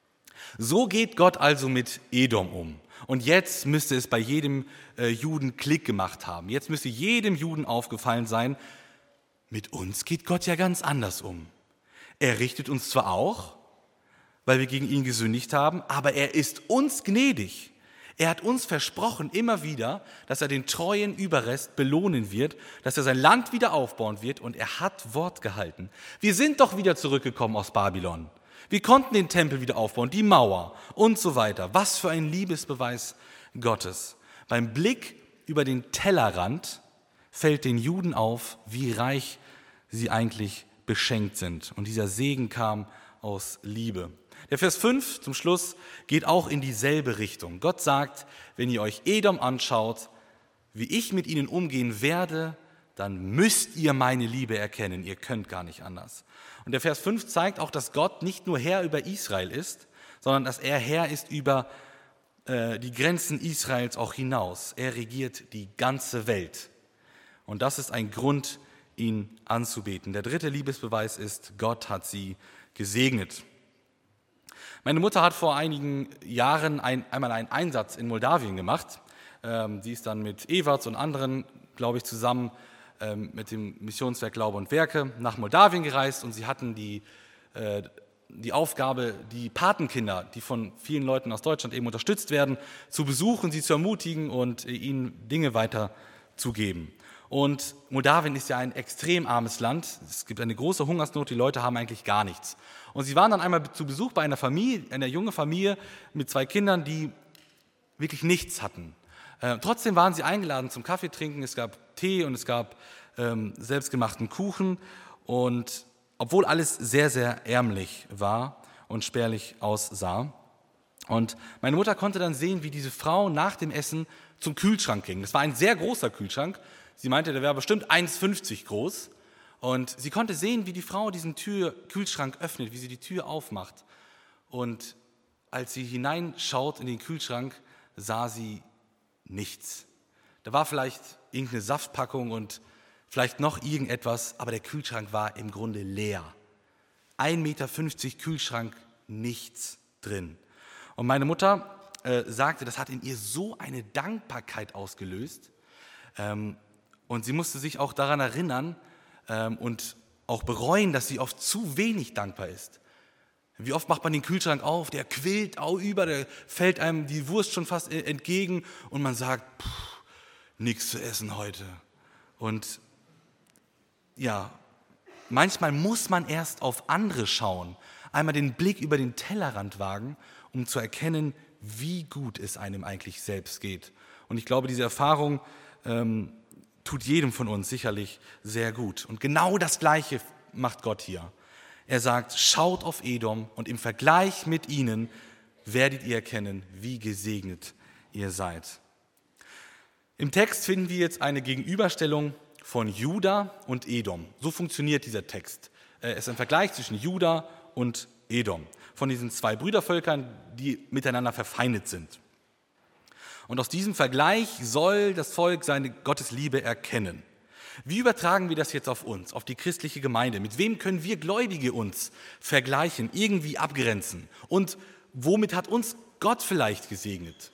So geht Gott also mit Edom um. Und jetzt müsste es bei jedem äh, Juden Klick gemacht haben. Jetzt müsste jedem Juden aufgefallen sein, mit uns geht Gott ja ganz anders um. Er richtet uns zwar auch, weil wir gegen ihn gesündigt haben, aber er ist uns gnädig. Er hat uns versprochen immer wieder, dass er den treuen Überrest belohnen wird, dass er sein Land wieder aufbauen wird und er hat Wort gehalten. Wir sind doch wieder zurückgekommen aus Babylon. Wir konnten den Tempel wieder aufbauen, die Mauer und so weiter. Was für ein Liebesbeweis Gottes. Beim Blick über den Tellerrand fällt den Juden auf, wie reich sie eigentlich beschenkt sind. Und dieser Segen kam aus Liebe. Der Vers fünf zum Schluss geht auch in dieselbe Richtung. Gott sagt, wenn ihr euch Edom anschaut, wie ich mit ihnen umgehen werde, dann müsst ihr meine Liebe erkennen. Ihr könnt gar nicht anders. Und der Vers fünf zeigt auch, dass Gott nicht nur Herr über Israel ist, sondern dass er Herr ist über äh, die Grenzen Israels auch hinaus. Er regiert die ganze Welt. Und das ist ein Grund, ihn anzubeten. Der dritte Liebesbeweis ist, Gott hat sie gesegnet. Meine Mutter hat vor einigen Jahren ein, einmal einen Einsatz in Moldawien gemacht. Ähm, sie ist dann mit Ewerts und anderen, glaube ich, zusammen ähm, mit dem Missionswerk Glaube und Werke nach Moldawien gereist und sie hatten die, äh, die Aufgabe, die Patenkinder, die von vielen Leuten aus Deutschland eben unterstützt werden, zu besuchen, sie zu ermutigen und äh, ihnen Dinge weiterzugeben. Und Moldawien ist ja ein extrem armes Land. Es gibt eine große Hungersnot, die Leute haben eigentlich gar nichts. Und sie waren dann einmal zu Besuch bei einer Familie, einer jungen Familie mit zwei Kindern, die wirklich nichts hatten. Äh, trotzdem waren sie eingeladen zum Kaffee trinken. Es gab Tee und es gab ähm, selbstgemachten Kuchen. Und obwohl alles sehr, sehr ärmlich war und spärlich aussah. Und meine Mutter konnte dann sehen, wie diese Frau nach dem Essen zum Kühlschrank ging. Das war ein sehr großer Kühlschrank. Sie meinte, der wäre bestimmt eins fünfzig groß. Und sie konnte sehen, wie die Frau diesen Tür, Kühlschrank öffnet, wie sie die Tür aufmacht und als sie hineinschaut in den Kühlschrank, sah sie nichts. Da war vielleicht irgendeine Saftpackung und vielleicht noch irgendetwas, aber der Kühlschrank war im Grunde leer. ein Meter fünfzig Kühlschrank, nichts drin. Und meine Mutter äh, sagte, das hat in ihr so eine Dankbarkeit ausgelöst. Ähm, und sie musste sich auch daran erinnern ähm, und auch bereuen, dass sie oft zu wenig dankbar ist. Wie oft macht man den Kühlschrank auf, der quillt auch über, der fällt einem die Wurst schon fast entgegen und man sagt, nichts zu essen heute. Und ja, manchmal muss man erst auf andere schauen, einmal den Blick über den Tellerrand wagen, um zu erkennen, wie gut es einem eigentlich selbst geht. Und ich glaube, diese Erfahrung ähm, tut jedem von uns sicherlich sehr gut. Und genau das Gleiche macht Gott hier. Er sagt, schaut auf Edom und im Vergleich mit ihnen werdet ihr erkennen, wie gesegnet ihr seid. Im Text finden wir jetzt eine Gegenüberstellung von Juda und Edom. So funktioniert dieser Text. Es ist ein Vergleich zwischen Juda und Edom, von diesen zwei Brüdervölkern, die miteinander verfeindet sind. Und aus diesem Vergleich soll das Volk seine Gottesliebe erkennen. Wie übertragen wir das jetzt auf uns, auf die christliche Gemeinde? Mit wem können wir Gläubige uns vergleichen, irgendwie abgrenzen? Und womit hat uns Gott vielleicht gesegnet?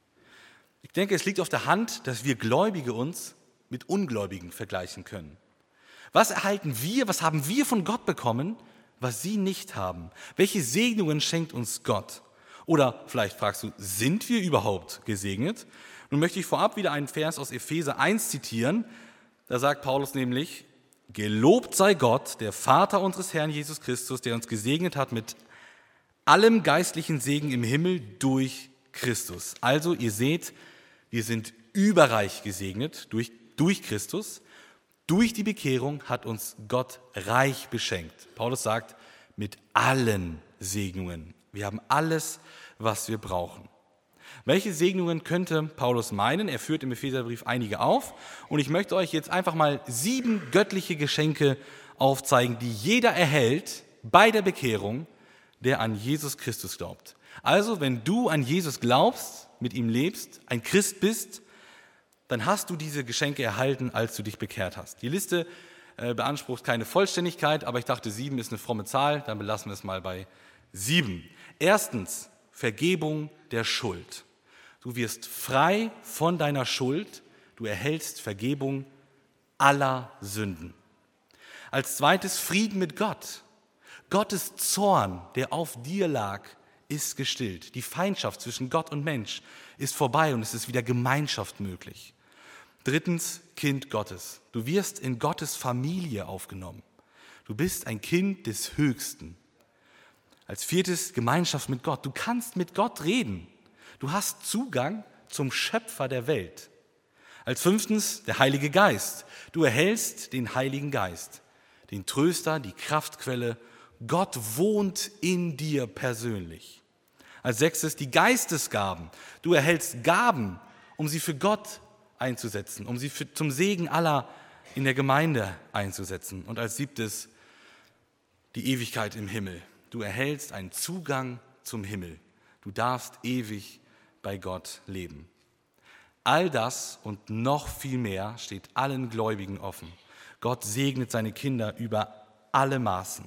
Ich denke, es liegt auf der Hand, dass wir Gläubige uns mit Ungläubigen vergleichen können. Was erhalten wir, was haben wir von Gott bekommen, was sie nicht haben? Welche Segnungen schenkt uns Gott? Oder vielleicht fragst du, sind wir überhaupt gesegnet? Nun möchte ich vorab wieder einen Vers aus Epheser eins zitieren. Da sagt Paulus nämlich, gelobt sei Gott, der Vater unseres Herrn Jesus Christus, der uns gesegnet hat mit allem geistlichen Segen im Himmel durch Christus. Also ihr seht, wir sind überreich gesegnet durch, durch Christus. Durch die Bekehrung hat uns Gott reich beschenkt. Paulus sagt, mit allen Segnungen. Wir haben alles, was wir brauchen. Welche Segnungen könnte Paulus meinen? Er führt im Epheserbrief einige auf. Und ich möchte euch jetzt einfach mal sieben göttliche Geschenke aufzeigen, die jeder erhält bei der Bekehrung, der an Jesus Christus glaubt. Also, wenn du an Jesus glaubst, mit ihm lebst, ein Christ bist, dann hast du diese Geschenke erhalten, als du dich bekehrt hast. Die Liste äh, beansprucht keine Vollständigkeit, aber ich dachte, sieben ist eine fromme Zahl, dann belassen wir es mal bei sieben. Erstens, Vergebung der Schuld. Du wirst frei von deiner Schuld, du erhältst Vergebung aller Sünden. Als zweites, Frieden mit Gott. Gottes Zorn, der auf dir lag, ist gestillt. Die Feindschaft zwischen Gott und Mensch ist vorbei und es ist wieder Gemeinschaft möglich. Drittens, Kind Gottes. Du wirst in Gottes Familie aufgenommen. Du bist ein Kind des Höchsten. Als viertes, Gemeinschaft mit Gott. Du kannst mit Gott reden. Du hast Zugang zum Schöpfer der Welt. Als fünftens, der Heilige Geist. Du erhältst den Heiligen Geist, den Tröster, die Kraftquelle. Gott wohnt in dir persönlich. Als sechstes, die Geistesgaben. Du erhältst Gaben, um sie für Gott einzusetzen, um sie für, zum Segen aller in der Gemeinde einzusetzen. Und als siebtes, die Ewigkeit im Himmel. Du erhältst einen Zugang zum Himmel. Du darfst ewig bei Gott leben. All das und noch viel mehr steht allen Gläubigen offen. Gott segnet seine Kinder über alle Maßen.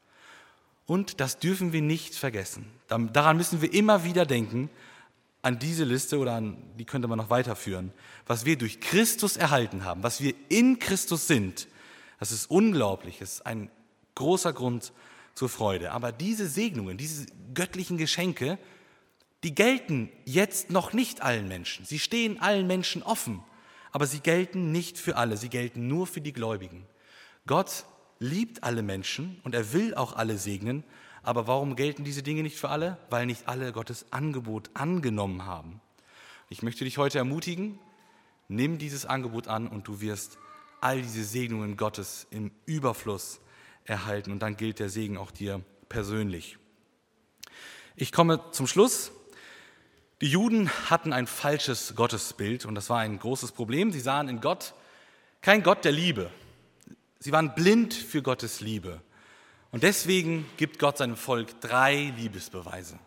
Und das dürfen wir nicht vergessen. Daran müssen wir immer wieder denken, an diese Liste oder an, die könnte man noch weiterführen, was wir durch Christus erhalten haben, was wir in Christus sind. Das ist unglaublich, das ist ein großer Grund zur Freude. Aber diese Segnungen, diese göttlichen Geschenke, die gelten jetzt noch nicht allen Menschen. Sie stehen allen Menschen offen, aber sie gelten nicht für alle, sie gelten nur für die Gläubigen. Gott liebt alle Menschen und er will auch alle segnen, aber warum gelten diese Dinge nicht für alle? Weil nicht alle Gottes Angebot angenommen haben. Ich möchte dich heute ermutigen, nimm dieses Angebot an und du wirst all diese Segnungen Gottes im Überfluss erhalten und dann gilt der Segen auch dir persönlich. Ich komme zum Schluss. Die Juden hatten ein falsches Gottesbild und das war ein großes Problem. Sie sahen in Gott kein Gott der Liebe. Sie waren blind für Gottes Liebe. Und deswegen gibt Gott seinem Volk drei Liebesbeweise.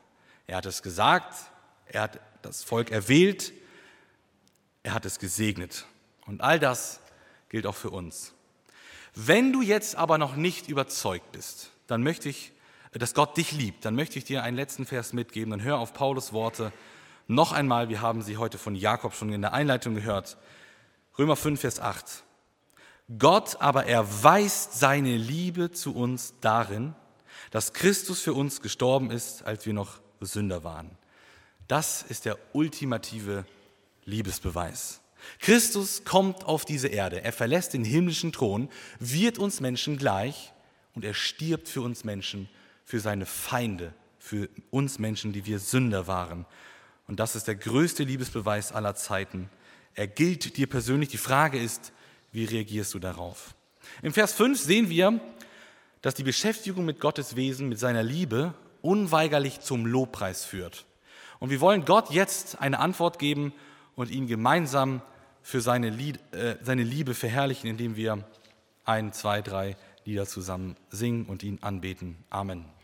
Er hat es gesagt, er hat das Volk erwählt, er hat es gesegnet. Und all das gilt auch für uns. Wenn du jetzt aber noch nicht überzeugt bist, dann möchte ich, dass Gott dich liebt, dann möchte ich dir einen letzten Vers mitgeben. Dann hör auf Paulus Worte noch einmal. Wir haben sie heute von Jakob schon in der Einleitung gehört. Römer fünf, Vers acht. Gott aber erweist seine Liebe zu uns darin, dass Christus für uns gestorben ist, als wir noch Sünder waren. Das ist der ultimative Liebesbeweis. Christus kommt auf diese Erde, er verlässt den himmlischen Thron, wird uns Menschen gleich und er stirbt für uns Menschen, für seine Feinde, für uns Menschen, die wir Sünder waren. Und das ist der größte Liebesbeweis aller Zeiten. Er gilt dir persönlich. Die Frage ist, wie reagierst du darauf? Im Vers fünf sehen wir, dass die Beschäftigung mit Gottes Wesen, mit seiner Liebe, unweigerlich zum Lobpreis führt. Und wir wollen Gott jetzt eine Antwort geben und ihn gemeinsam für seine, Lied, äh, seine Liebe verherrlichen, indem wir ein, zwei, drei Lieder zusammen singen und ihn anbeten. Amen.